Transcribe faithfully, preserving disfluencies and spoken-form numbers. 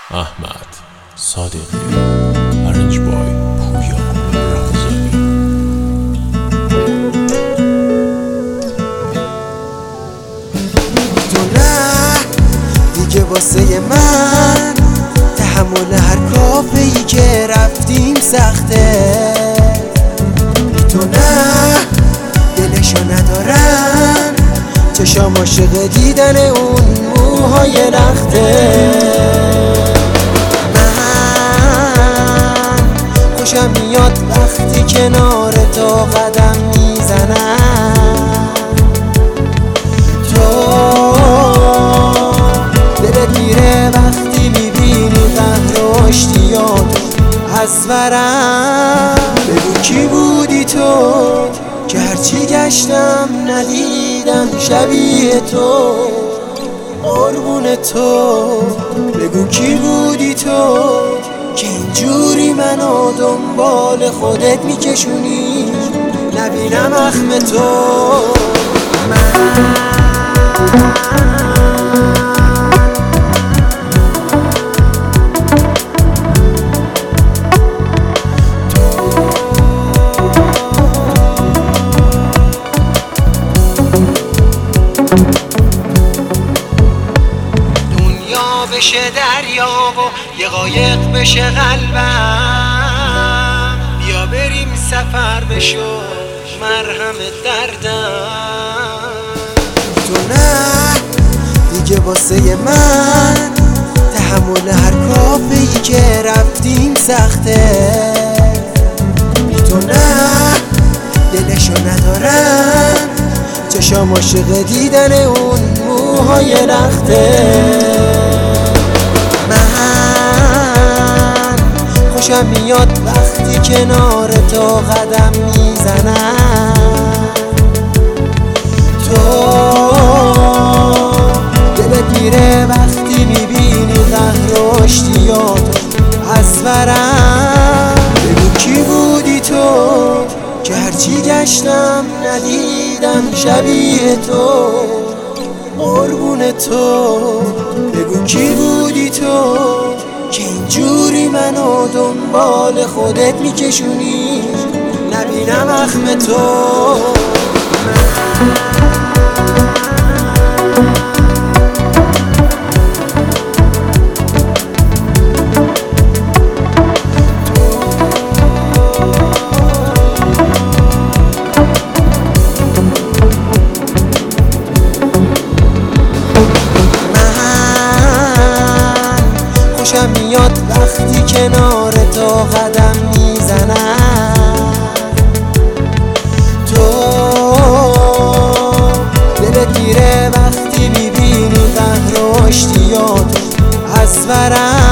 احمد صادقی ارنج بای پویا رمضانی. تو نه دیگه واسه من تحمل هر کافه‌ای که رفتیم سخته. تو نه دلشو ندارم چشام عاشق دیدن اون موهای لخته. من خوشم میاد وقتی کنار تو قدم میزنم. تو دلت میره وقتی میبینی قهر و اشتیاق از ورم. بگو کی بودی تو که هرچی گشتم ندیدم شبیه تو قربون تو. بگو کی بودی تو که اینجوری منو دنبال خودت میکشونی نبینم اخم تو. من بشه دریا و یه قایق بشه قلبم. بیا بریم سفر بشو مرهم دردم. تو نه دیگه واسه من تحمل هر کافه‌ای که رفتیم سخته. تو نه دلشو ندارم چشام عاشق دیدن اون موهای لخته. من خوشم میاد وقتی کنار تو قدم میزنم. تو دلت میره وقتی میبینی قهر و اشتیاق از ورم. بگو کی بودی تو که هرچی گشتم ندیدم شبیه تو قربون تو. بگو کی بودی تو که اینجوری منو دنبال خودت میکشونی نبینم اخم تو. خوشم میاد وقتی کنار تو قدم میزنم. تو دلت میره وقتی میبینی قهر و اشتیاق از ورم.